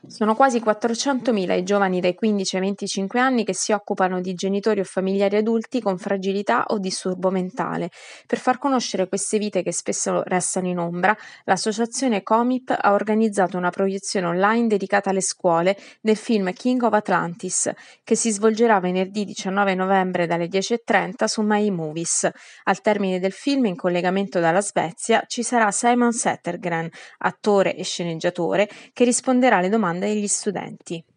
Sono quasi 400.000 i giovani dai 15 ai 25 anni che si occupano di genitori o familiari adulti con fragilità o disturbo mentale. Per far conoscere queste vite che spesso restano in ombra, l'associazione Comip ha organizzato una proiezione online dedicata alle scuole del film King of Atlantis, che si svolgerà venerdì 19 novembre dalle 10:30 su My Movies. Al termine del film, in collegamento dalla Svezia, ci sarà Simon Settergren, attore e sceneggiatore, che risponderà alle domande degli studenti.